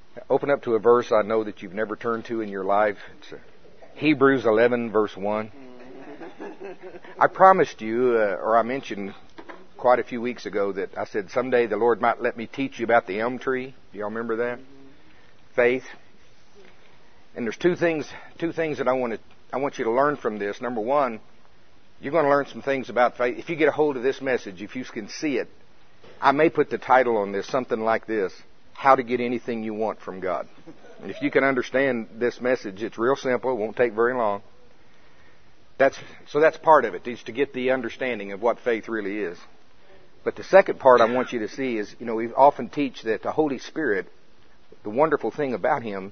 Open up to a verse I know that you've never turned to in your life. It's Hebrews 11, verse 1. I promised you, or I mentioned quite a few weeks ago, that I said someday the Lord might let me teach you about the elm tree. Do y'all remember that? Faith. And there's two things that I want you to learn from this. Number one, you're going to learn some things about faith. If you get a hold of this message, if you can see it, I may put the title on this, something like this: How to Get Anything You Want from God. And if you can understand this message, it's real simple. It won't take very long. That's part of it, is to get the understanding of what faith really is. But the second part I want you to see is, we often teach that the Holy Spirit, the wonderful thing about Him,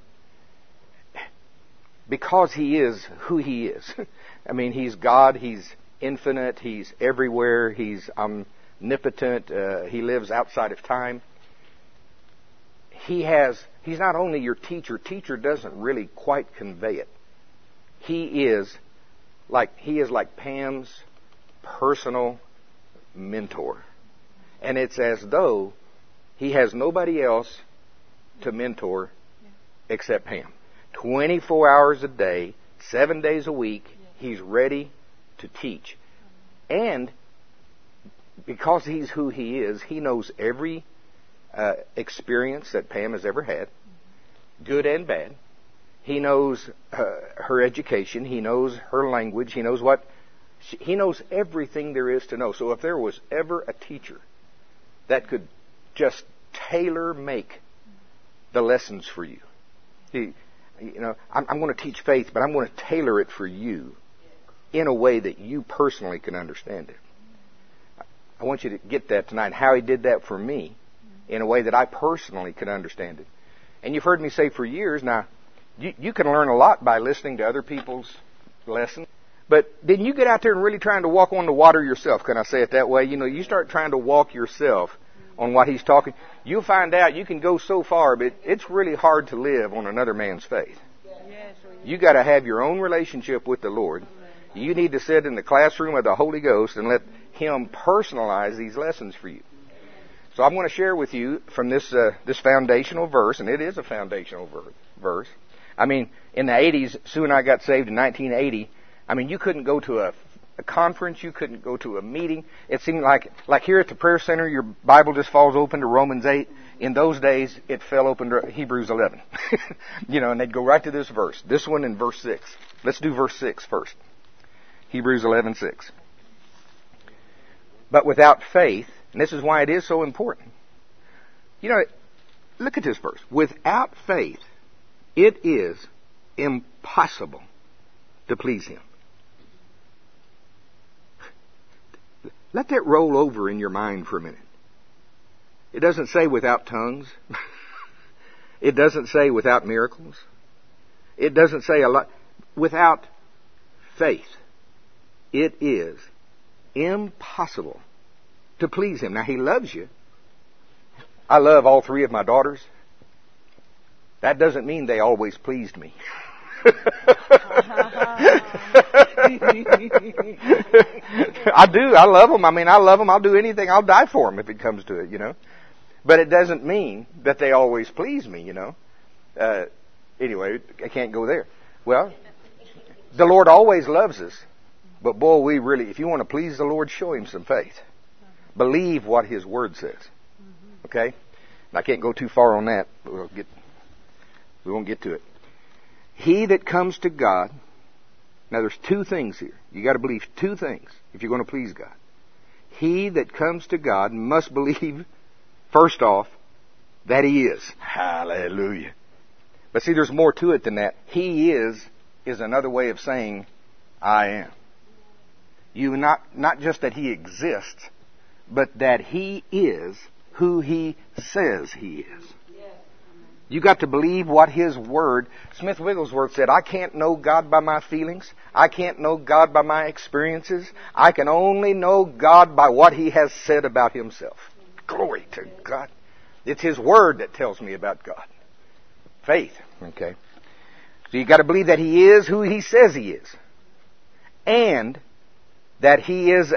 because He is who He is. I mean, He's God, He's infinite, He's everywhere, He's omnipotent, He lives outside of time. He's not only your teacher. Teacher doesn't really quite convey it. He is like Pam's personal mentor. And it's as though He has nobody else to mentor except Pam. 24 hours a day, 7 days a week, He's ready to teach. And because He's who He is, He knows every experience that Pam has ever had, good and bad. He knows her education. He knows her language. He knows everything there is to know. So if there was ever a teacher that could just tailor-make the lessons for you, I'm going to teach faith, but I'm going to tailor it for you in a way that you personally can understand it. I want you to get that tonight, how He did that for me in a way that I personally can understand it. And you've heard me say for years, now, you can learn a lot by listening to other people's lessons, but then you get out there and really trying to walk on the water yourself. Can I say it that way? You start trying to walk yourself on what He's talking. You'll find out you can go so far, but it's really hard to live on another man's faith. You got to have your own relationship with the Lord. You need to sit in the classroom of the Holy Ghost and let Him personalize these lessons for you. So I'm going to share with you from this foundational verse, and it is a foundational verse. I mean, in the 80s, Sue and I got saved in 1980. I mean, you couldn't go to a conference, you couldn't go to a meeting. It seemed like here at the prayer center, your Bible just falls open to Romans 8. In those days, it fell open to Hebrews 11. And they'd go right to this verse. This one in verse 6. Let's do verse 6 first. Hebrews 11:6. But without faith, and this is why it is so important. Look at this verse. Without faith, it is impossible to please Him. Let that roll over in your mind for a minute. It doesn't say without tongues. It doesn't say without miracles. It doesn't say a lot. Without faith, it is impossible to please Him. Now, He loves you. I love all three of my daughters. That doesn't mean they always pleased me. I do. I love them. I love them. I'll do anything. I'll die for them if it comes to it, But it doesn't mean that they always please me, Anyway, I can't go there. Well, the Lord always loves us. But boy, if you want to please the Lord, show Him some faith. Believe what His Word says. Okay? And I can't go too far on that. We won't get to it. He that comes to God. Now there's two things here. You got to believe two things if you're going to please God. He that comes to God must believe, first off, that He is. Hallelujah. But see, there's more to it than that. He is another way of saying, I am. Not just that He exists, but that He is who He says He is. You got to believe what His Word. Smith Wigglesworth said, I can't know God by my feelings. I can't know God by my experiences. I can only know God by what He has said about Himself. Glory to God. It's His Word that tells me about God. Faith. Okay. So you got to believe that He is who He says He is. And that He is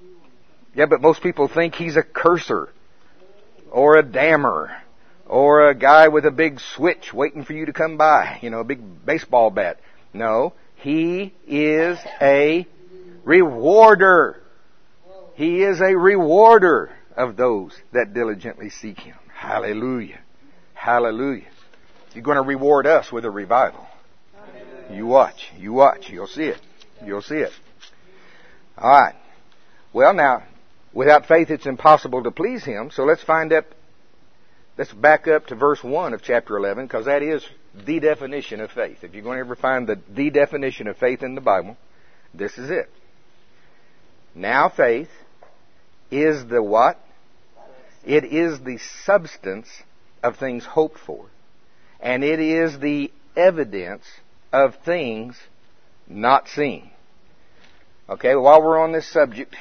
but most people think He's a curser, or a damner, or a guy with a big switch waiting for you to come by, a big baseball bat. No, He is a rewarder. He is a rewarder of those that diligently seek Him. Hallelujah. Hallelujah. You're going to reward us with a revival. You watch. You watch. You'll see it. You'll see it. All right. Well, now, without faith it's impossible to please Him. So let's find out. Let's back up to verse 1 of chapter 11, because that is the definition of faith. If you're going to ever find the definition of faith in the Bible, this is it. Now faith is the what? It is the substance of things hoped for. And it is the evidence of things not seen. Okay, while we're on this subject,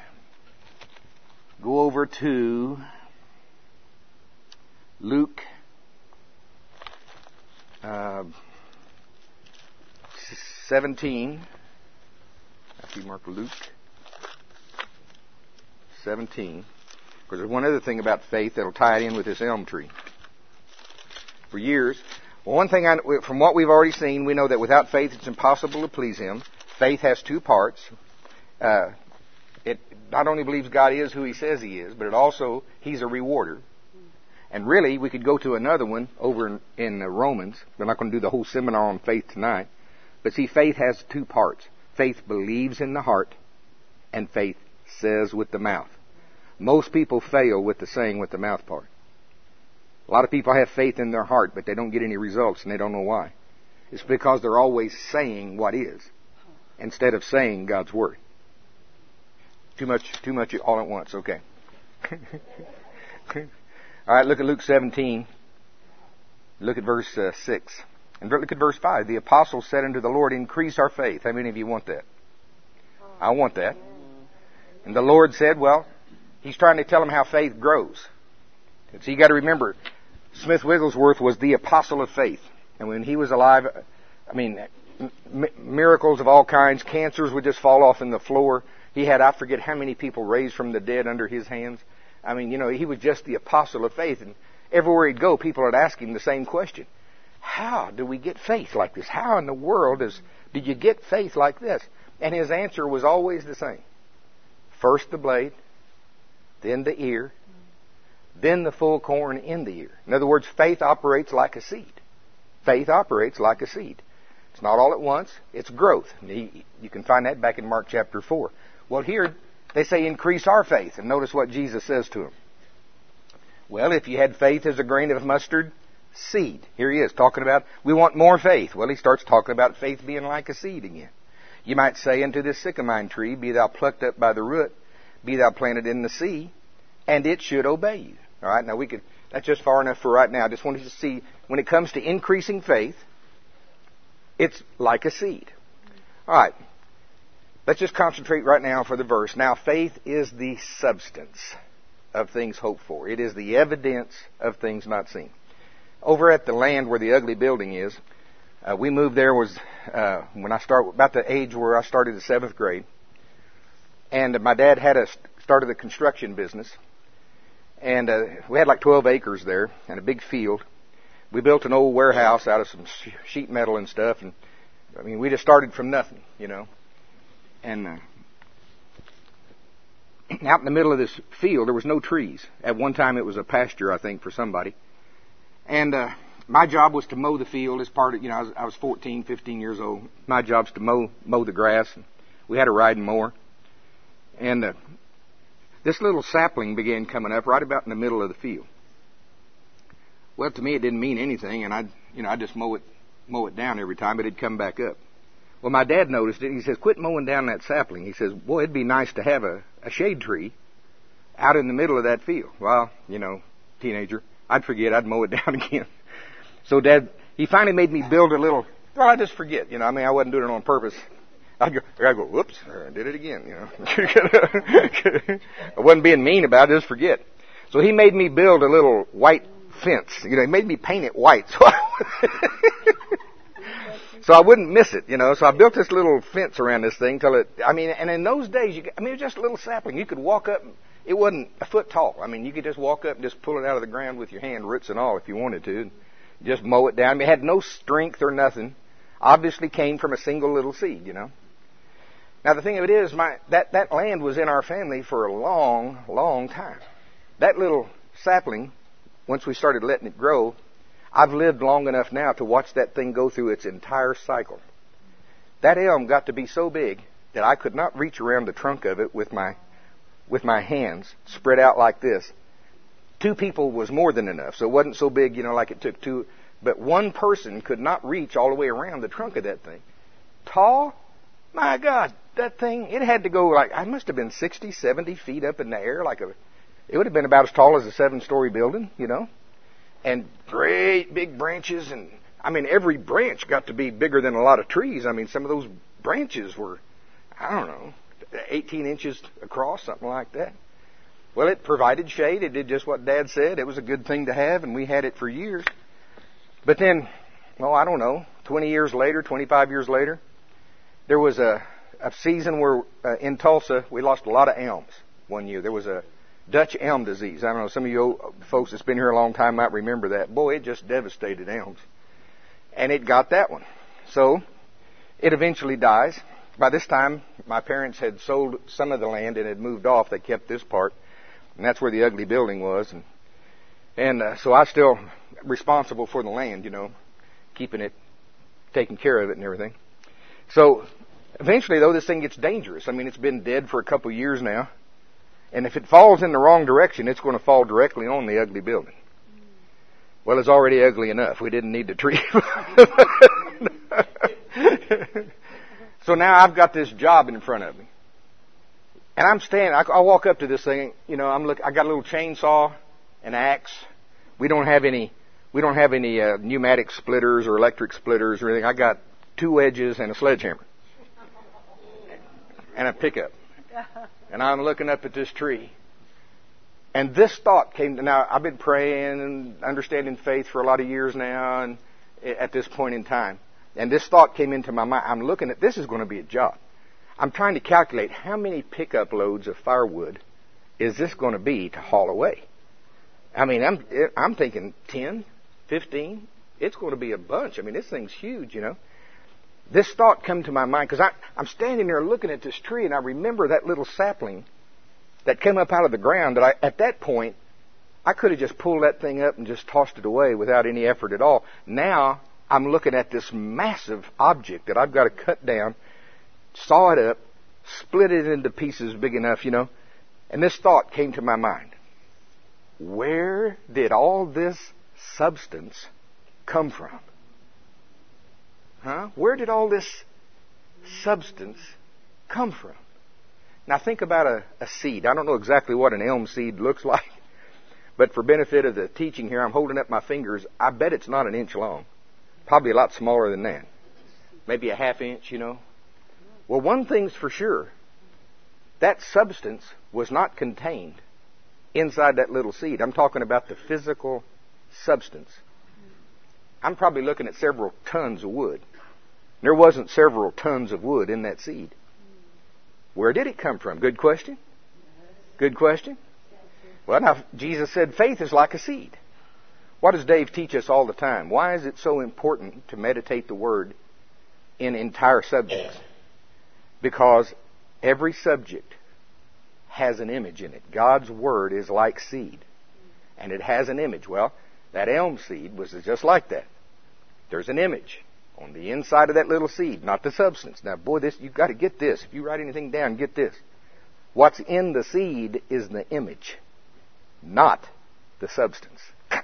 go over to Luke 17. After you mark Luke 17. Because there's one other thing about faith that'll tie it in with this elm tree. For years, one thing from what we've already seen, we know that without faith it's impossible to please Him. Faith has two parts. It not only believes God is who He says He is, but it also, He's a rewarder. And really, we could go to another one over in Romans. We're not going to do the whole seminar on faith tonight. But see, faith has two parts. Faith believes in the heart, and faith says with the mouth. Most people fail with the saying with the mouth part. A lot of people have faith in their heart, but they don't get any results, and they don't know why. It's because they're always saying what is, instead of saying God's Word. Too much all at once. Okay. All right, look at Luke 17. Look at verse 6. And look at verse 5. The apostles said unto the Lord, increase our faith. How many of you want that? I want that. And the Lord said, well, He's trying to tell them how faith grows. And so you got to remember, Smith Wigglesworth was the apostle of faith. And when he was alive, miracles of all kinds, cancers would just fall off in the floor. He had, I forget how many people raised from the dead under his hands. He was just the apostle of faith. And everywhere he'd go, people would ask him the same question. How do we get faith like this? How in the world did you get faith like this? And his answer was always the same. First the blade, then the ear, then the full corn in the ear. In other words, faith operates like a seed. Faith operates like a seed. It's not all at once. It's growth. You can find that back in Mark chapter 4. Well, here they say increase our faith. And notice what Jesus says to them. Well, if you had faith as a grain of mustard seed. Here he is talking about, we want more faith. Well, he starts talking about faith being like a seed again. You might say unto this sycamine tree, be thou plucked up by the root, be thou planted in the sea, and it should obey you. All right, now that's just far enough for right now. I just wanted you to see, when it comes to increasing faith, it's like a seed. All right, let's just concentrate right now for the verse. Now, faith is the substance of things hoped for. It is the evidence of things not seen. Over at the land where the ugly building is, we moved there when I started, about the age where I started the 7th grade. And my dad had started a construction business. And we had like 12 acres there and a big field. We built an old warehouse out of some sheet metal and stuff. And we just started from nothing, And out in the middle of this field, there was no trees. At one time, it was a pasture, I think, for somebody. And my job was to mow the field as part of, I was 14, 15 years old. My job's to mow the grass. We had a riding mower. And this little sapling began coming up right about in the middle of the field. Well, to me, it didn't mean anything, and I'd just mow it down every time, but it'd come back up. Well, my dad noticed it. He says, quit mowing down that sapling. He says, boy, it'd be nice to have a shade tree out in the middle of that field. Well, teenager, I'd forget. I'd mow it down again. So Dad, he finally made me build a little, well, I just forget. I wasn't doing it on purpose. I'd go, whoops, I did it again, I wasn't being mean about it, just forget. So he made me build a little white fence. He made me paint it white. So I wouldn't miss it, So I built this little fence around this thing till and in those days, it was just a little sapling. You could walk up It wasn't a foot tall. I mean, you could just walk up and just pull it out of the ground with your hand, roots and all, if you wanted to. Just mow it down. I mean, it had no strength or nothing. Obviously came from a single little seed, you know. Now, the thing of it is, that land was in our family for a long, long time. That little sapling, once we started letting it grow, I've lived long enough now to watch that thing go through its entire cycle. That elm got to be so big that I could not reach around the trunk of it with my hands spread out like this. 2 people was more than enough, so it wasn't so big, you know, like it took 2. But 1 person could not reach all the way around the trunk of that thing. Tall? My God, that thing, it had to go like, I must have been 60, 70 feet up in the air. It would have been about as tall as a 7-story building, you know. And great big branches, and I mean, every branch got to be bigger than a lot of trees. I mean, some of those branches were, I don't know, 18 inches across, something like that. Well, it provided shade. It did just what Dad said. It was a good thing to have, and we had it for years. But then, well, I don't know, 20 years later, 25 years later, there was a season where in Tulsa we lost a lot of elms one year. There was a Dutch elm disease. I don't know, some of you folks that's been here a long time might remember that. Boy, it just devastated elms. And it got that one. So it eventually dies. By this time, my parents had sold some of the land and had moved off. They kept this part. And that's where the ugly building was. And so I was still responsible for the land, you know, keeping it, taking care of it and everything. So eventually, though, this thing gets dangerous. I mean, it's been dead for a couple of years now. And if it falls in the wrong direction, it's going to fall directly on the ugly building. Well, it's already ugly enough. We didn't need to treat it. So now I've got this job in front of me. And I'm standing, I walk up to this thing, you know, I got a little chainsaw, an axe. We don't have any pneumatic splitters or electric splitters or anything. I got 2 wedges and a sledgehammer. And a pickup. And I'm looking up at this tree. And this thought came to, now I've been praying and understanding faith for a lot of years now and at this point in time. And this thought came into my mind. I'm looking at, this is going to be a job. I'm trying to calculate how many pickup loads of firewood is this going to be to haul away. I mean, I'm thinking 10, 15. It's going to be a bunch. I mean, this thing's huge, you know. This thought come to my mind because I'm standing there looking at this tree, and I remember that little sapling that came up out of the ground that at that point, I could have just pulled that thing up and just tossed it away without any effort at all. Now, I'm looking at this massive object that I've got to cut down, saw it up, split it into pieces big enough, you know. And this thought came to my mind. Where did all this substance come from? Huh? Where did all this substance come from? Now think about a seed. I don't know exactly what an elm seed looks like, but for benefit of the teaching here, I'm holding up my fingers. I bet it's not an inch long. Probably a lot smaller than that. Maybe a half inch, you know. Well, one thing's for sure. That substance was not contained inside that little seed. I'm talking about the physical substance. I'm probably looking at several tons of wood. There wasn't several tons of wood in that seed. Where did it come from? Good question. Good question. Well, now, Jesus said faith is like a seed. What does Dave teach us all the time? Why is it so important to meditate the Word in entire subjects? Because every subject has an image in it. God's Word is like seed. And it has an image. Well, that elm seed was just like that. There's an image on the inside of that little seed, not the substance. Now, boy, you've got to get this. If you write anything down, get this. What's in the seed is the image, not the substance.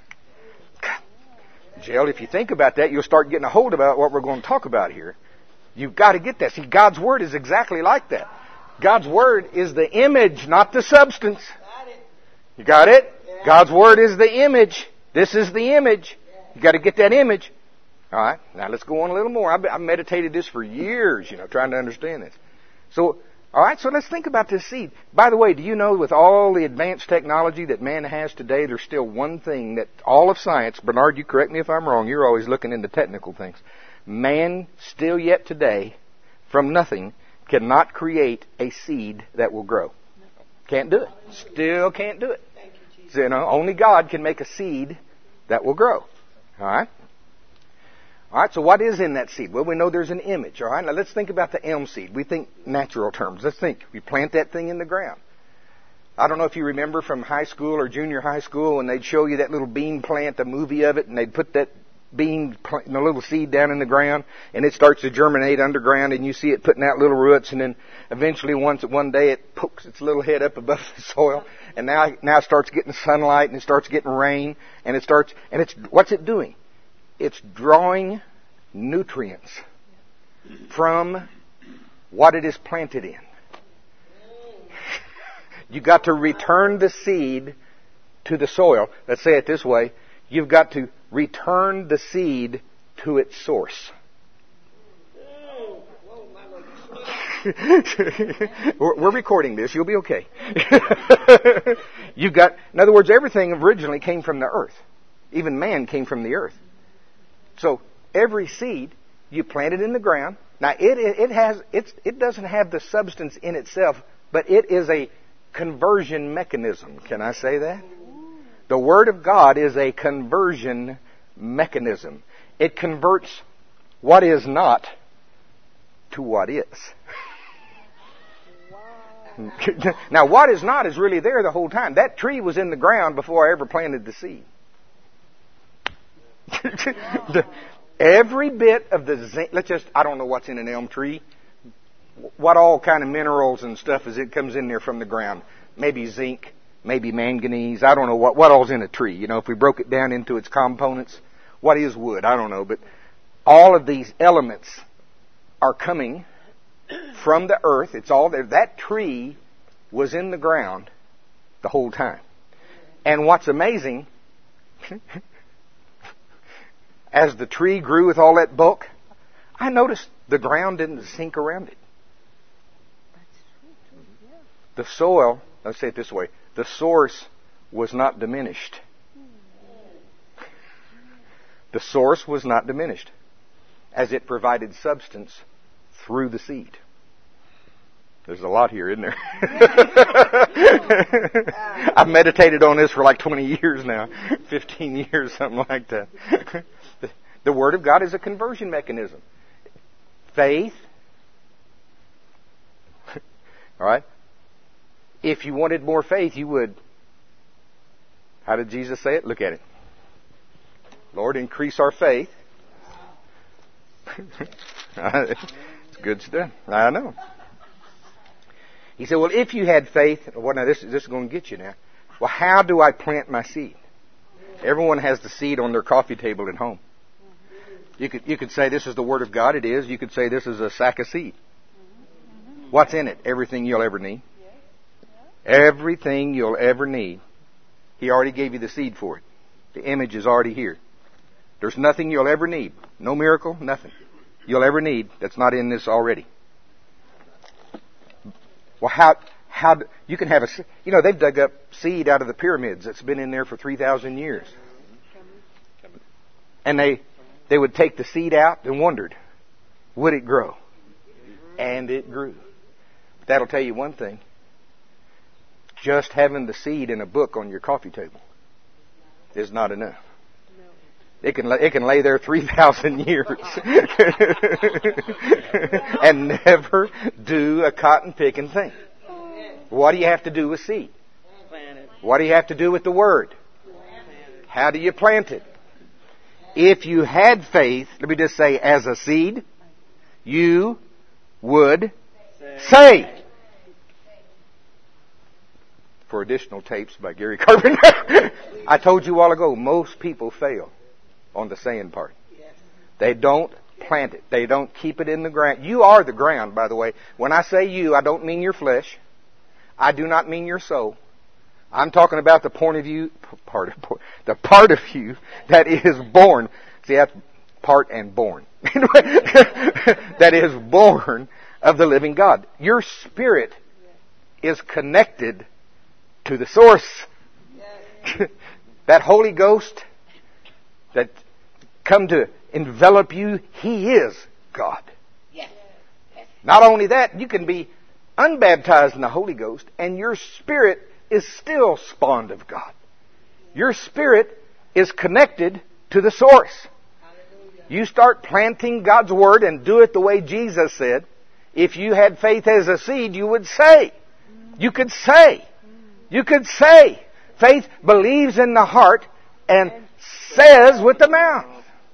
Gerald, if you think about that, you'll start getting a hold about what we're going to talk about here. You've got to get that. See, God's Word is exactly like that. God's Word is the image, not the substance. You got it? God's Word is the image. This is the image. You got to get that image. All right, now let's go on a little more. I've meditated this for years, you know, trying to understand this. So, all right, so let's think about this seed. By the way, do you know with all the advanced technology that man has today, there's still one thing that all of science, Bernard, you correct me if I'm wrong, you're always looking into technical things. Man still yet today, from nothing, cannot create a seed that will grow. Can't do it. Still can't do it. So, only God can make a seed that will grow. All right? All right, so what is in that seed? Well, we know there's an image. All right, now let's think about the elm seed. We think natural terms. Let's think. We plant that thing in the ground. I don't know if you remember from high school or junior high school when they'd show you that little bean plant, the movie of it, and they'd put that bean, the little seed down in the ground, and it starts to germinate underground, and you see it putting out little roots, and then eventually one day it pokes its little head up above the soil, and now it starts getting sunlight, and it starts getting rain, and what's it doing? It's drawing nutrients from what it is planted in. You got to return the seed to the soil. Let's say it this way. You've got to return the seed to its source. We're recording this. You'll be okay. In other words, everything originally came from the earth. Even man came from the earth. So every seed you plant it in the ground. Now it doesn't have the substance in itself, but it is a conversion mechanism. Can I say that? The Word of God is a conversion mechanism. It converts what is not to what is. Now, what is not is really there the whole time. That tree was in the ground before I ever planted the seed. Every bit of the zinc, I don't know what's in an elm tree. What all kind of minerals and stuff as it comes in there from the ground. Maybe zinc, maybe manganese. I don't know what all's in a tree. If we broke it down into its components, what is wood? I don't know. But all of these elements are coming from the earth. It's all there. That tree was in the ground the whole time. And what's amazing, as the tree grew with all that bulk, I noticed the ground didn't sink around it. The soil, let's say it this way, the source was not diminished. The source was not diminished as it provided substance through the seed. There's a lot here, isn't there? I've meditated on this for like 20 years now, 15 years, something like that. The Word of God is a conversion mechanism. Faith. All right? If you wanted more faith, you would. How did Jesus say it? Look at it. Lord, increase our faith. It's good stuff. I know. He said, well, if you had faith, well, now this is going to get you now. Well, how do I plant my seed? Everyone has the seed on their coffee table at home. You could say this is the Word of God. It is. You could say this is a sack of seed. What's in it? Everything you'll ever need. Everything you'll ever need. He already gave you the seed for it. The image is already here. There's nothing you'll ever need. No miracle, nothing you'll ever need that's not in this already. Well, how you can have they've dug up seed out of the pyramids that's been in there for 3,000 years. And they would take the seed out and wondered, would it grow? And it grew. But that'll tell you one thing. Just having the seed in a book on your coffee table is not enough. It can lay there 3,000 years and never do a cotton picking thing. What do you have to do with seed? What do you have to do with the Word? How do you plant it? If you had faith, let me just say, as a seed, you would say. For additional tapes by Gary Carpenter. I told you a while ago, most people fail on the saying part. They don't plant it. They don't keep it in the ground. You are the ground, by the way. When I say you, I don't mean your flesh. I do not mean your soul. I'm talking about the part of you that is born. See, that's part and born. That is born of the living God. Your spirit is connected to the source. That Holy Ghost that come to envelop you, He is God. Not only that, you can be unbaptized in the Holy Ghost, and your spirit is still spawned of God. Your spirit is connected to the source. You start planting God's Word and do it the way Jesus said. If you had faith as a seed, you would say. You could say. You could say. Faith believes in the heart and says with the mouth.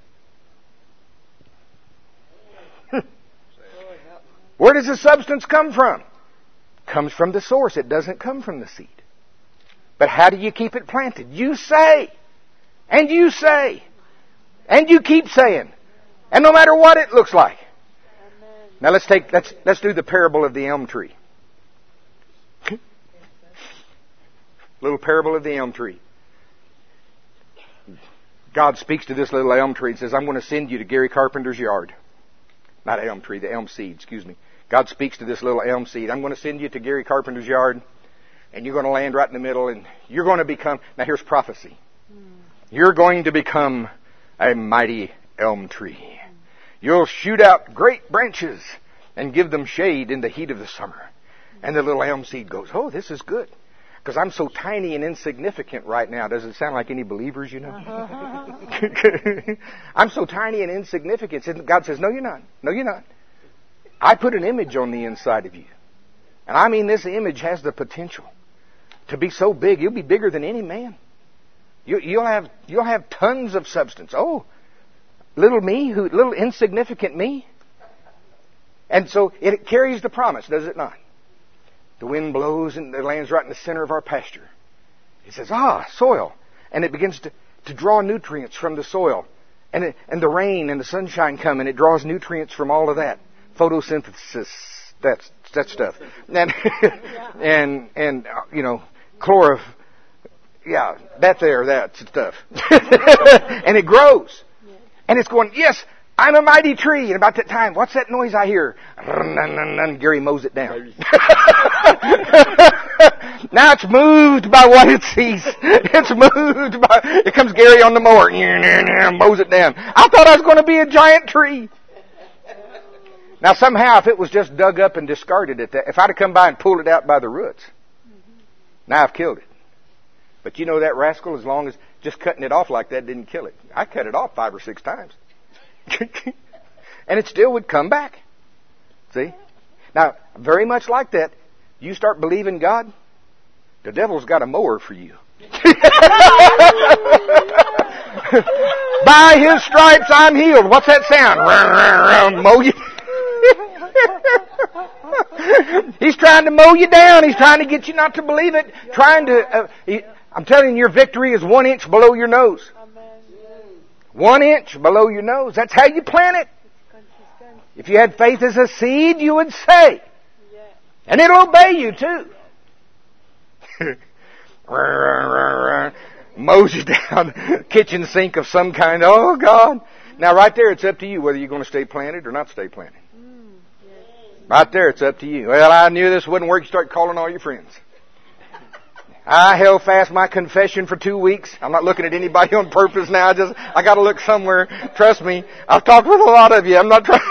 Where does the substance come from? It comes from the source. It doesn't come from the seed. But how do you keep it planted? You say. And you say. And you keep saying. And no matter what it looks like. Now let's do the parable of the elm tree. Little parable of the elm tree. God speaks to this little elm tree and says, I'm going to send you to Gary Carpenter's yard. Not elm tree, the elm seed, excuse me. God speaks to this little elm seed. I'm going to send you to Gary Carpenter's yard, and you're going to land right in the middle, and you're going to become... Now here's prophecy. You're going to become a mighty elm tree. You'll shoot out great branches and give them shade in the heat of the summer. And the little elm seed goes, oh, this is good. Because I'm so tiny and insignificant right now. Does it sound like any believers, you know? I'm so tiny and insignificant. And God says, no, you're not. No, you're not. I put an image on the inside of you. And I mean, this image has the potential to be so big. You'll be bigger than any man. You'll have tons of substance. Oh, little me, little insignificant me. And so it carries the promise, does it not? The wind blows and it lands right in the center of our pasture. It says, soil. And it begins to draw nutrients from the soil. And the rain and the sunshine come and it draws nutrients from all of that. Photosynthesis, that stuff. And you know, that stuff. And it grows. And it's going, yes, I'm a mighty tree. And about that time, what's that noise I hear? Gary mows it down. Now it's moved by what it sees. It comes Gary on the mower. Mows it down. I thought I was going to be a giant tree. Now somehow if it was just dug up and discarded if I'd have come by and pulled it out by the roots, now I've killed it. But you know that rascal, as long as just cutting it off like that didn't kill it. I cut it off 5 or 6 times. And it still would come back. See? Now, very much like that, you start believing God, the devil's got a mower for you. By his stripes I'm healed. What's that sound? Mow you. He's trying to mow you down. He's trying to get you not to believe it. I'm telling you, your victory is 1 inch below your nose. 1 inch below your nose. That's how you plant it. If you had faith as a seed, you would say. And it'll obey you too. Mows you down. Kitchen sink of some kind. Oh God. Now right there it's up to you whether you're going to stay planted or not stay planted. Right there it's up to you. Well, I knew this wouldn't work. You start calling all your friends. I held fast my confession for 2 weeks. I'm not looking at anybody on purpose now. I got to look somewhere. Trust me. I've talked with a lot of you. I'm not trying.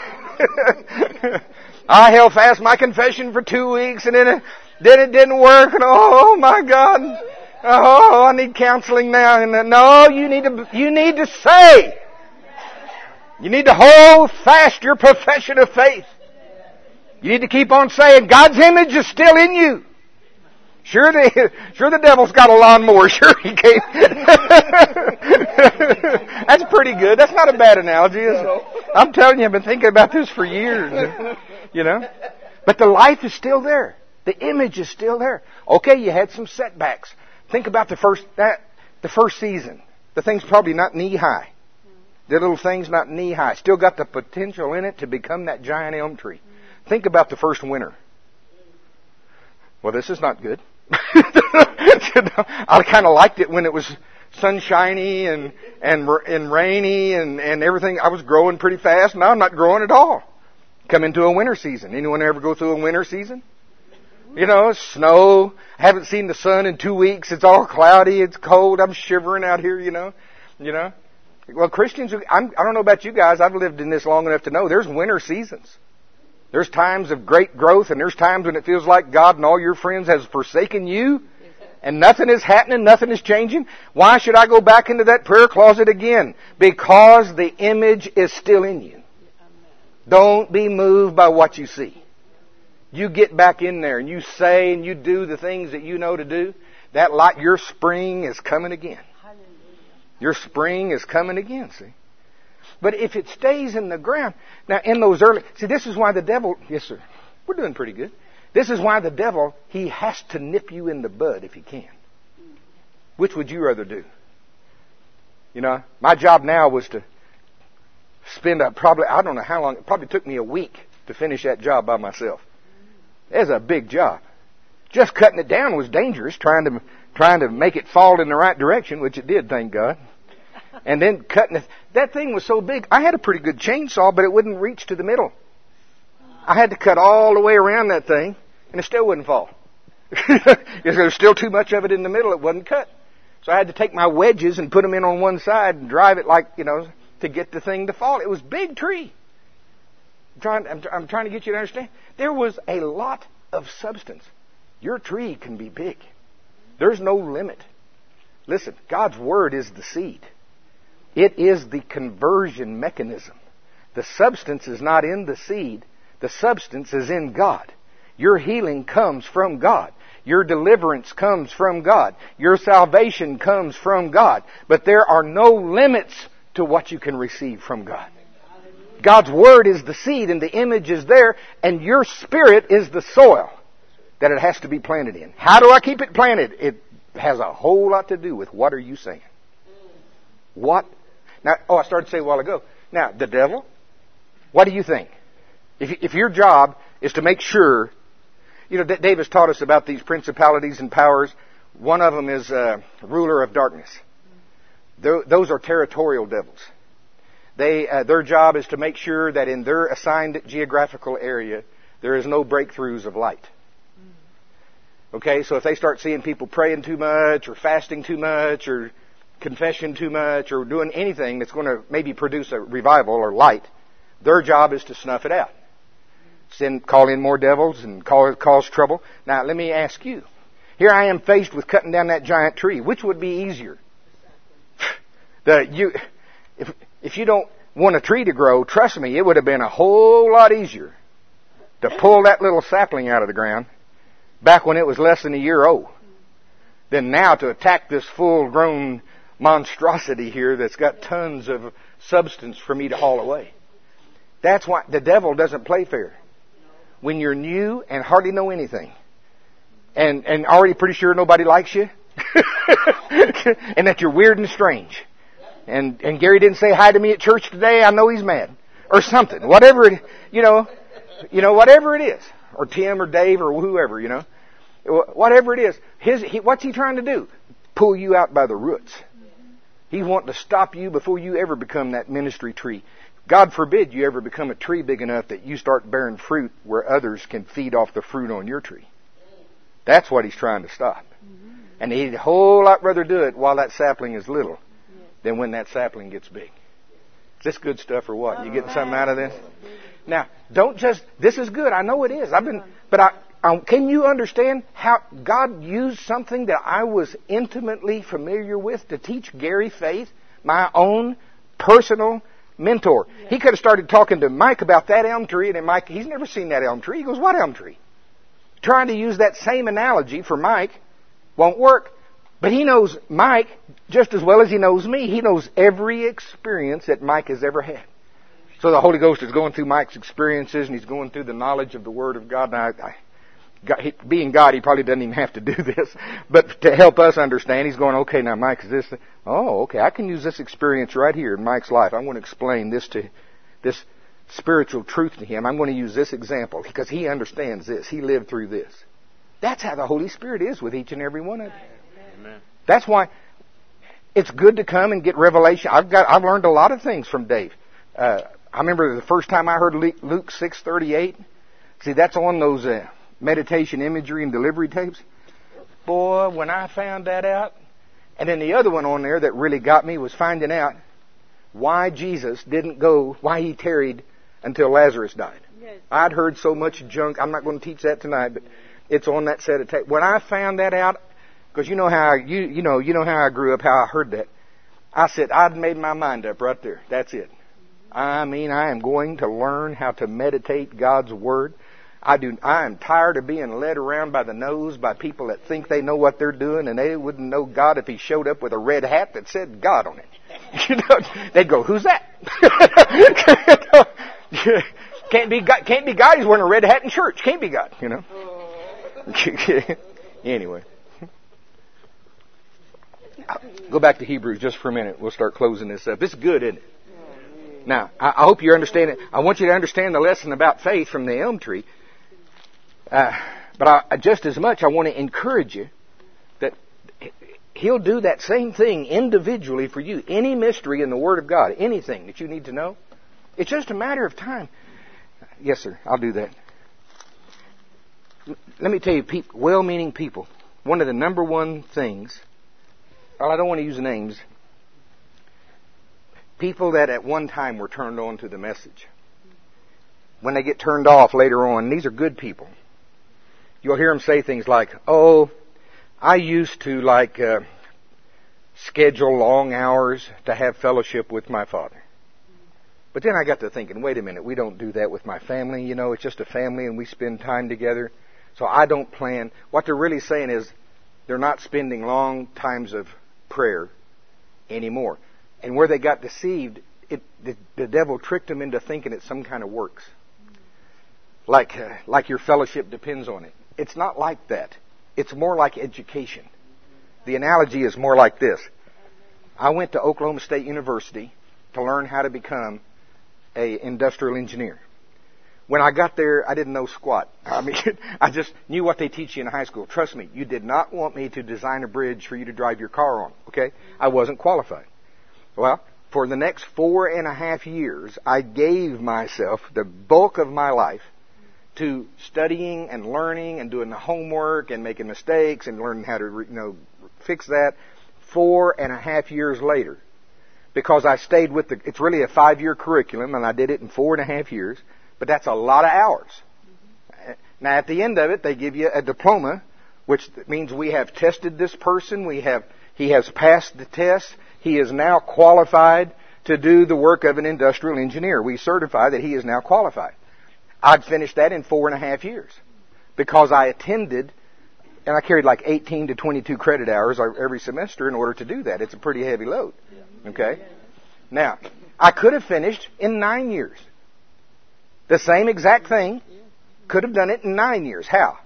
I held fast my confession for 2 weeks, and then it didn't work. And oh my God! Oh, I need counseling now. And no, you need to say. You need to hold fast your profession of faith. You need to keep on saying God's image is still in you. Sure the devil's got a lawnmower. Sure he can't. That's pretty good. That's not a bad analogy, is it? I'm telling you, I've been thinking about this for years. You know? But the life is still there. The image is still there. Okay, you had some setbacks. Think about the first season. The thing's probably not knee high. The little thing's not knee high. Still got the potential in it to become that giant elm tree. Think about the first winter. Well, this is not good. I kind of liked it when it was sunshiny and rainy and everything. I was growing pretty fast. Now I'm not growing at all. Come into a winter season. Anyone ever go through a winter season? You know, snow. I haven't seen the sun in 2 weeks. It's all cloudy. It's cold. I'm shivering out here, you know. Well, Christians, I don't know about you guys. I've lived in this long enough to know there's winter seasons. There's times of great growth, and there's times when it feels like God and all your friends has forsaken you, and nothing is happening, nothing is changing. Why should I go back into that prayer closet again? Because the image is still in you. Don't be moved by what you see. You get back in there and you say and you do the things that you know to do. That light, your spring is coming again. Your spring is coming again, see. But if it stays in the ground, now in those early, see, this is why the devil, yes sir, we're doing pretty good. This is why the devil, he has to nip you in the bud if he can. Which would you rather do? You know, my job now was to spend probably, I don't know how long, it probably took me a week to finish that job by myself. It's a big job. Just cutting it down was dangerous, trying to make it fall in the right direction, which it did, thank God. And then cutting it, that thing was so big, I had a pretty good chainsaw, but it wouldn't reach to the middle. I had to cut all the way around that thing, and it still wouldn't fall. There was still too much of it in the middle, it wasn't cut. So I had to take my wedges and put them in on one side and drive it like, to get the thing to fall. It was a big tree. I'm trying to get you to understand. There was a lot of substance. Your tree can be big. There's no limit. Listen, God's Word is the seed. It is the conversion mechanism. The substance is not in the seed. The substance is in God. Your healing comes from God. Your deliverance comes from God. Your salvation comes from God. But there are no limits to what you can receive from God. God's Word is the seed and the image is there, and your spirit is the soil that it has to be planted in. How do I keep it planted? It has a whole lot to do with what are you saying. What? Now, I started to say a while ago. Now, the devil, what do you think? If your job is to make sure, Dave has taught us about these principalities and powers. One of them is ruler of darkness. Those are territorial devils. Their job is to make sure that in their assigned geographical area, there is no breakthroughs of light. Okay, so if they start seeing people praying too much, or fasting too much, or confession too much, or doing anything that's going to maybe produce a revival or light, their job is to snuff it out. Call in more devils and cause trouble. Now, let me ask you. Here I am faced with cutting down that giant tree. Which would be easier? If you don't want a tree to grow, trust me, it would have been a whole lot easier to pull that little sapling out of the ground back when it was less than a year old than now to attack this full-grown monstrosity here that's got tons of substance for me to haul away. That's why the devil doesn't play fair. When you're new and hardly know anything and already pretty sure nobody likes you and that you're weird and strange. And Gary didn't say hi to me at church today. I know he's mad. Or something. Whatever it, whatever it is. Or Tim or Dave or whoever, Whatever it is. What's he trying to do? Pull you out by the roots. He's wanting to stop you before you ever become that ministry tree. God forbid you ever become a tree big enough that you start bearing fruit where others can feed off the fruit on your tree. That's what he's trying to stop. And he'd a whole lot rather do it while that sapling is little than when that sapling gets big. Is this good stuff or what? You getting something out of this? Now, this is good. I know it is. Can you understand how God used something that I was intimately familiar with to teach Gary faith, my own personal mentor? Yeah. He could have started talking to Mike about that elm tree, and then Mike, he's never seen that elm tree. He goes, what elm tree? Trying to use that same analogy for Mike won't work. But he knows Mike just as well as he knows me. He knows every experience that Mike has ever had. So the Holy Ghost is going through Mike's experiences, and he's going through the knowledge of the Word of God. And being God, he probably doesn't even have to do this. But to help us understand, he's going, okay, now Mike, is this... Oh, okay, I can use this experience right here in Mike's life. I want to explain this spiritual truth to him. I'm going to use this example because he understands this. He lived through this. That's how the Holy Spirit is with each and every one of you. Amen. That's why it's good to come and get revelation. I've learned a lot of things from Dave. I remember the first time I heard Luke 6:38. See, that's on those meditation imagery and delivery tapes. Boy, when I found that out, and then the other one on there that really got me was finding out why Jesus didn't go, why he tarried until Lazarus died. Yes. I'd heard so much junk. I'm not going to teach that tonight, but it's on that set of tape. When I found that out, because you know how I grew up, how I heard that, I said I'd made my mind up right there. That's it. I mean, I am going to learn how to meditate God's Word. I am tired of being led around by the nose by people that think they know what they're doing, and they wouldn't know God if He showed up with a red hat that said God on it. You know, they'd go, "Who's that?" Can't be God. He's wearing a red hat in church. Can't be God. You know. Anyway, go back to Hebrews just for a minute. We'll start closing this up. This is good, isn't it? Now, I hope you understand it. I want you to understand the lesson about faith from the elm tree. But just as much, I want to encourage you that He'll do that same thing individually for you. Any mystery in the Word of God, anything that you need to know, it's just a matter of time. Yes, sir, I'll do that. Let me tell you, well-meaning people, one of the number one things, well, I don't want to use names, people that at one time were turned on to the message, when they get turned off later on, these are good people. You'll hear them say things like, "Oh, I used to schedule long hours to have fellowship with my Father. But then I got to thinking, wait a minute, we don't do that with my family. You know, it's just a family and we spend time together. So I don't plan." What they're really saying is they're not spending long times of prayer anymore. And where they got deceived, the devil tricked them into thinking it's some kind of works. Like your fellowship depends on it. It's not like that. It's more like education. The analogy is more like this. I went to Oklahoma State University to learn how to become an industrial engineer. When I got there, I didn't know squat. I mean, I just knew what they teach you in high school. Trust me, you did not want me to design a bridge for you to drive your car on, okay? I wasn't qualified. Well, for the next 4.5 years, I gave myself the bulk of my life to studying and learning and doing the homework and making mistakes and learning how to, fix that. 4.5 years later, because I stayed with it's really a 5-year curriculum, and I did it in 4.5 years, but that's a lot of hours. Now, at the end of it, they give you a diploma, which means we have tested this person, he has passed the test, he is now qualified to do the work of an industrial engineer. We certify that he is now qualified. I'd finished that in 4.5 years because I attended, and I carried like 18 to 22 credit hours every semester in order to do that. It's a pretty heavy load. Okay? Now, I could have finished in 9 years. The same exact thing. Could have done it in 9 years. How?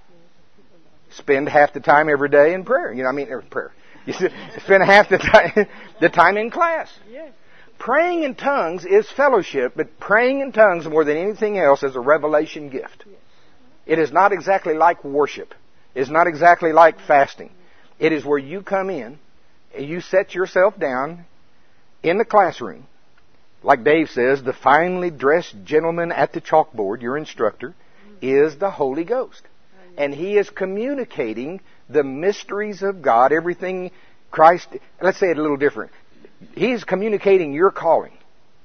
Spend half the time every day in prayer. Prayer. You spend half the time in class. Praying in tongues is fellowship, but praying in tongues more than anything else is a revelation gift. It is not exactly like worship. It's not exactly like fasting. It is where you come in and you set yourself down in the classroom. Like Dave says, the finely dressed gentleman at the chalkboard, your instructor, is the Holy Ghost. And He is communicating the mysteries of God, everything Christ... Let's say it a little different. He's communicating your calling.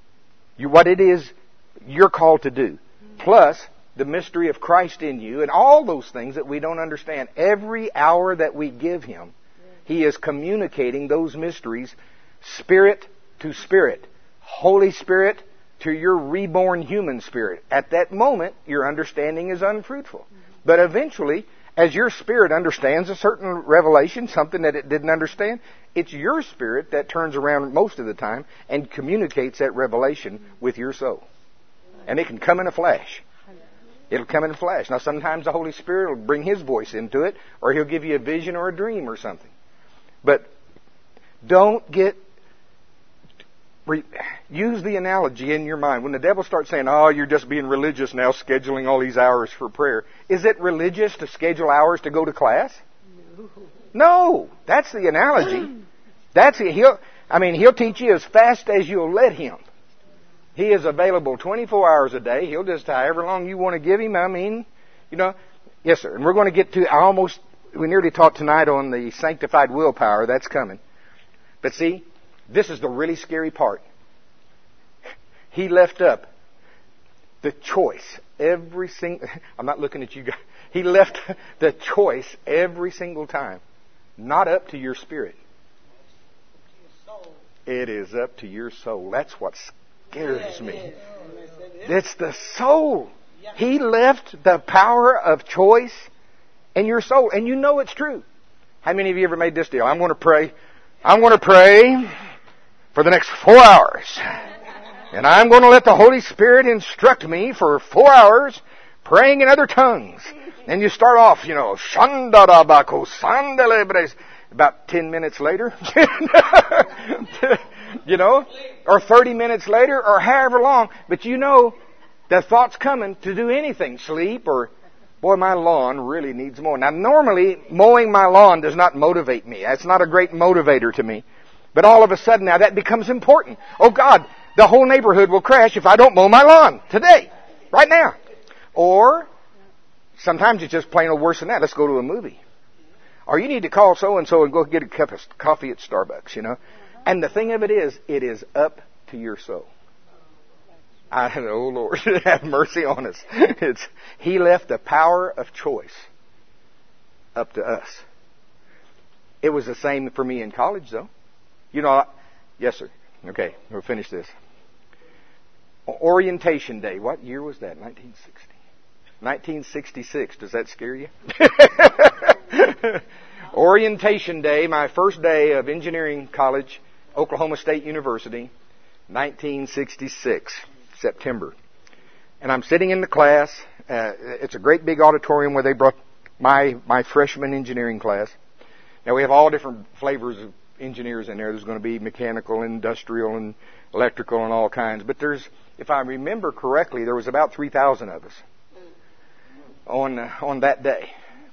What it is you're called to do. Plus, the mystery of Christ in you and all those things that we don't understand. Every hour that we give Him, He is communicating those mysteries, spirit to spirit. Holy Spirit to your reborn human spirit. At that moment, your understanding is unfruitful. But eventually, as your spirit understands a certain revelation, something that it didn't understand, it's your spirit that turns around most of the time and communicates that revelation with your soul. And it can come in a flash. It'll come in a flash. Now, sometimes the Holy Spirit will bring His voice into it, or He'll give you a vision or a dream or something. But don't use the analogy in your mind. When the devil starts saying, "Oh, you're just being religious now, scheduling all these hours for prayer," is it religious to schedule hours to go to class? No, that's the analogy. He'll teach you as fast as you'll let Him. He is available 24 hours a day. He'll just however long you want to give Him. Yes, sir. And we're going to get to we nearly taught tonight on the sanctified willpower. That's coming. But see, this is the really scary part. He left up. the choice every single... I'm not looking at you guys. He left the choice every single time. Not up to your spirit. It is up to your soul. That's what scares me. It's the soul. He left the power of choice in your soul. And you know it's true. How many of you ever made this deal? I'm going to pray for the next 4 hours. And I'm going to let the Holy Spirit instruct me for 4 hours praying in other tongues. And you start off, Shandarabako Sandelebres. About 10 minutes later, or 30 minutes later, or however long. But the thought's coming to do anything. Sleep or, boy, my lawn really needs mowing. Now, normally, mowing my lawn does not motivate me. That's not a great motivator to me. But all of a sudden now that becomes important. Oh, God, the whole neighborhood will crash if I don't mow my lawn today, right now. Or sometimes it's just plain old worse than that. Let's go to a movie. Or you need to call so-and-so and go get a cup of coffee at Starbucks, And the thing of it is up to your soul. Oh, Lord, have mercy on us. He left the power of choice up to us. It was the same for me in college, though. Yes, sir. Okay, we'll finish this. Orientation Day. What year was that? 1960. 1966. Does that scare you? Orientation Day, my first day of engineering college, Oklahoma State University, 1966, September. And I'm sitting in the class. It's a great big auditorium where they brought my freshman engineering class. Now we have all different flavors of engineers in there. There's going to be mechanical, industrial, and electrical, and all kinds. But if I remember correctly, there was about 3,000 of us on that day.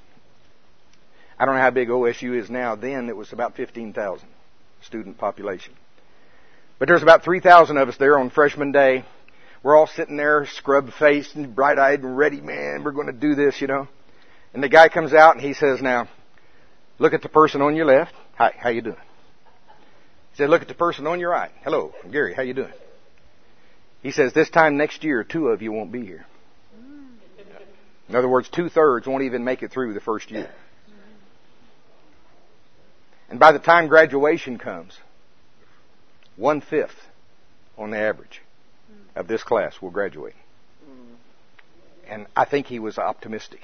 I don't know how big OSU is now. Then it was about 15,000 student population. But there's about 3,000 of us there on freshman day. We're all sitting there, scrub-faced and bright-eyed and ready. Man, we're going to do this, And the guy comes out and he says, now, look at the person on your left. Hi, how you doing? He said, look at the person on your right. Hello, Gary, how you doing? He says, this time next year, 2 of you won't be here. In other words, 2/3 won't even make it through the first year. And by the time graduation comes, 1/5 on the average of this class will graduate. And I think he was optimistic.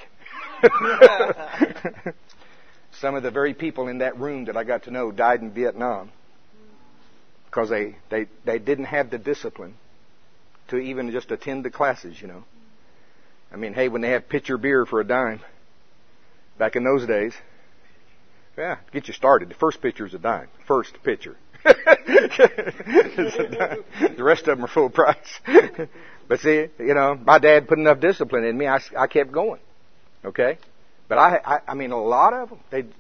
Some of the very people in that room that I got to know died in Vietnam because they didn't have the discipline to even just attend the classes, I mean, hey, when they have pitcher beer for a dime, back in those days, yeah, get you started. The first pitcher's a dime. First pitcher. The rest of them are full price. But see, my dad put enough discipline in me. I kept going. Okay? But I mean, a lot of them,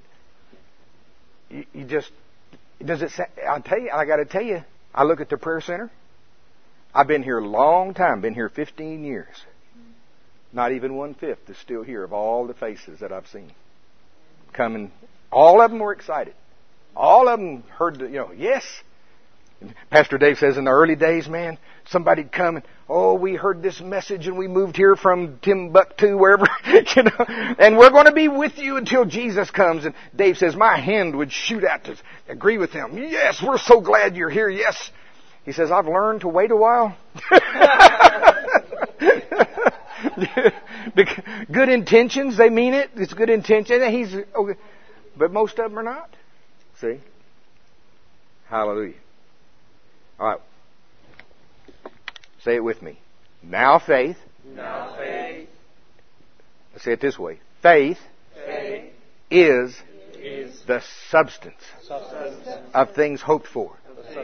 I'll tell you, I got to tell you, I look at the prayer center. I've been here a long time, been here 15 years. Not even 1/5 is still here of all the faces that I've seen. Coming, all of them were excited. All of them heard, yes. Pastor Dave says in the early days, man, somebody'd come and, we heard this message and we moved here from Timbuktu, wherever, and we're going to be with you until Jesus comes. And Dave says, my hand would shoot out to agree with him. Yes, we're so glad you're here. Yes. He says, I've learned to wait a while. Good intentions, they mean it. It's good intention. But most of them are not. See? Hallelujah. All right. Say it with me. Now faith. Now faith. Let's say it this way. Faith is the substance of things hoped for.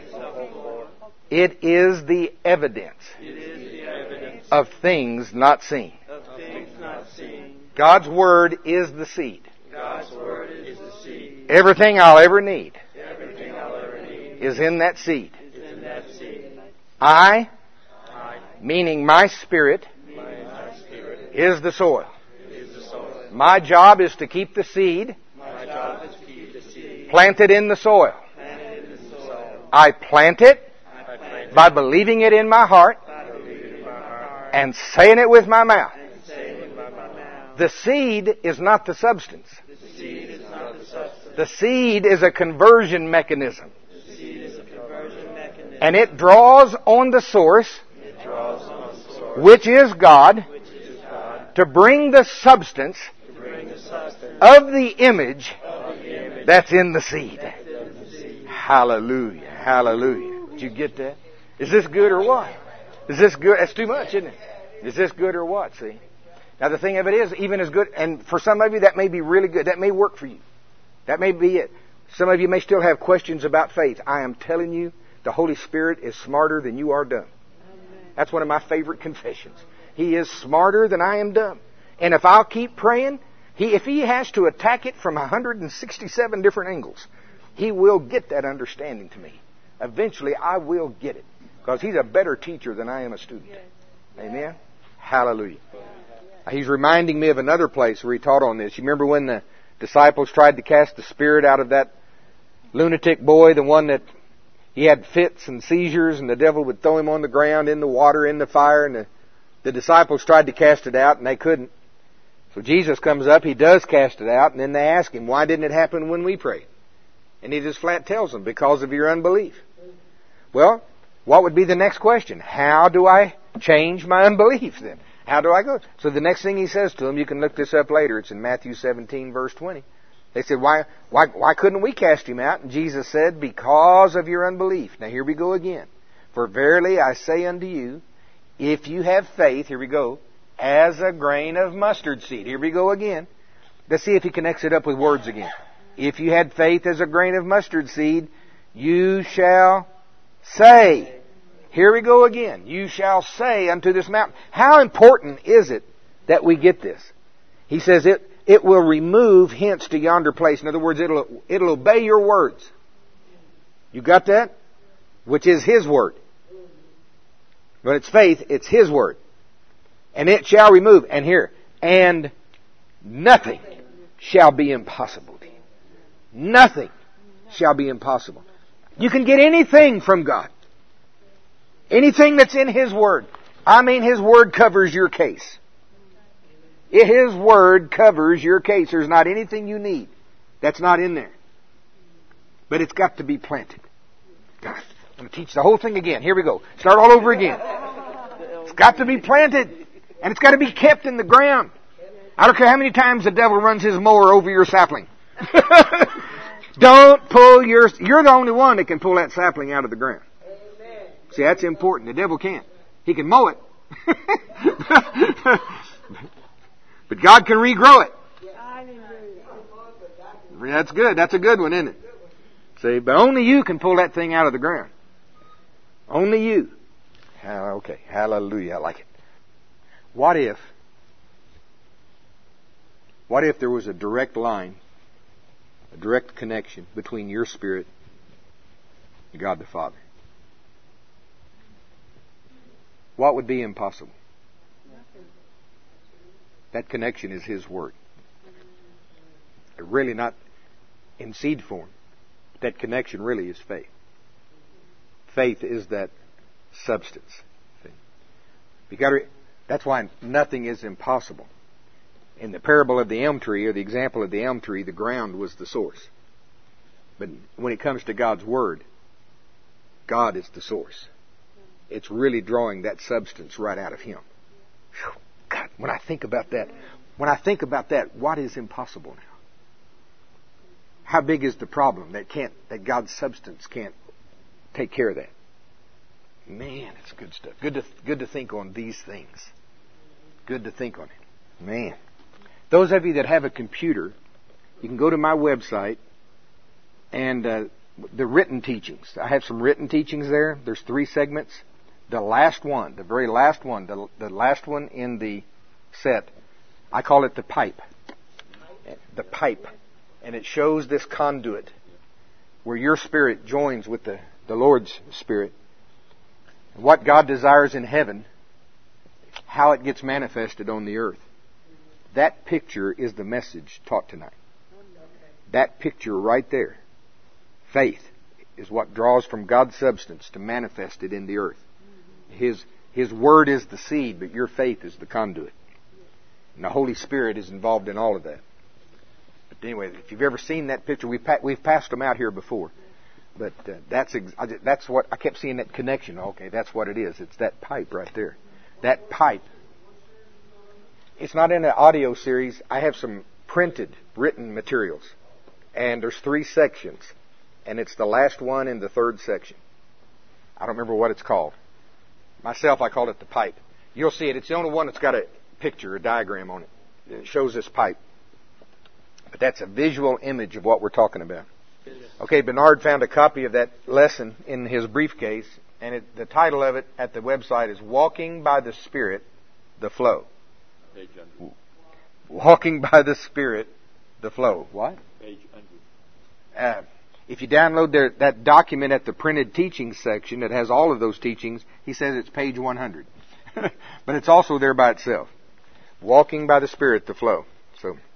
It is the evidence of things not seen. God's Word is the seed. Everything I'll ever need is in that seed. I, meaning my spirit, is the soil. My job is to keep the seed planted in the soil. I plant it by believing it in my heart and saying it with my mouth. The seed is not the substance. The seed is a conversion mechanism. And it draws on the source, which is God, to bring the substance of the image that's in the seed. Hallelujah. Hallelujah. Did you get that? Is this good or what? Is this good? That's too much, isn't it? Is this good or what? See? Now the thing of it is, even as good, and for some of you that may be really good. That may work for you. That may be it. Some of you may still have questions about faith. I am telling you, the Holy Spirit is smarter than you are dumb. That's one of my favorite confessions. He is smarter than I am dumb. And if I'll keep praying, if He has to attack it from 167 different angles, He will get that understanding to me. Eventually, I will get it. Because He's a better teacher than I am a student. Amen? Hallelujah. He's reminding me of another place where He taught on this. You remember when the disciples tried to cast the spirit out of that lunatic boy, the one that he had fits and seizures, and the devil would throw him on the ground, in the water, in the fire, and the disciples tried to cast it out, and they couldn't. So Jesus comes up, He does cast it out, and then they ask Him, why didn't it happen when we prayed? And He just flat tells them, because of your unbelief. Well, what would be the next question? How do I change my unbelief then? How do I go? So the next thing He says to them, you can look this up later, it's in Matthew 17, verse 20. They said, why couldn't we cast him out? And Jesus said, because of your unbelief. Now here we go again. For verily I say unto you, if you have faith, here we go, as a grain of mustard seed. Here we go again. Let's see if he connects it up with words again. If you had faith as a grain of mustard seed, you shall say. Here we go again. You shall say unto this mountain. How important is it that we get this? He says it will remove hence to yonder place. In other words, it'll obey your words. You got that? Which is His word. When it's faith, it's His word. And it shall remove. And here, and nothing shall be impossible to you. Nothing shall be impossible. You can get anything from God. Anything that's in His Word. I mean, His Word covers your case. His Word covers your case. There's not anything you need that's not in there. But it's got to be planted. God, I'm going to teach the whole thing again. Here we go. Start all over again. It's got to be planted. And it's got to be kept in the ground. I don't care how many times the devil runs his mower over your sapling. Don't pull you're the only one that can pull that sapling out of the ground. See, that's important. The devil can't. He can mow it. But God can regrow it. That's good. That's a good one, isn't it? See, but only you can pull that thing out of the ground. Only you. Okay. Hallelujah. I like it. What if there was a direct line, a direct connection between your spirit and God the Father? What would be impossible? That connection is His Word. Really not in seed form. That connection really is faith. Faith is that substance. That's why nothing is impossible. In the parable of the elm tree, or the example of the elm tree, the ground was the source. But when it comes to God's Word, God is the source. It's really drawing that substance right out of Him. God, when I think about that, what is impossible now? How big is the problem that God's substance can't take care of that? Man, it's good stuff. Good to think on these things. Good to think on it. Man. Those of you that have a computer, you can go to my website and the written teachings. I have some written teachings there. There's 3 segments. The last one, the very last one, the last one in the set, I call it the pipe. The pipe. And it shows this conduit where your spirit joins with the Lord's Spirit. What God desires in heaven, how it gets manifested on the earth. That picture is the message taught tonight. That picture right there. Faith is what draws from God's substance to manifest it in the earth. His His Word is the seed, but your faith is the conduit. And the Holy Spirit is involved in all of that. But anyway, if you've ever seen that picture, we've passed them out here before. But that's what, I kept seeing that connection. Okay, that's what it is. It's that pipe right there. That pipe. It's not in an audio series. I have some printed, written materials. And there's 3 sections. And it's the last one in the 3rd section. I don't remember what it's called. Myself, I called it the pipe. You'll see it. It's the only one that's got a picture, a diagram on it. It shows this pipe. But that's a visual image of what we're talking about. Okay, Bernard found a copy of that lesson in his briefcase, and the title of it at the website is Walking by the Spirit, the Flow. Page 100. Walking by the Spirit, the Flow. What? Page 100. If you download that document at the printed teachings section that has all of those teachings, he says it's page 100. But it's also there by itself. Walking by the Spirit, the Flow. So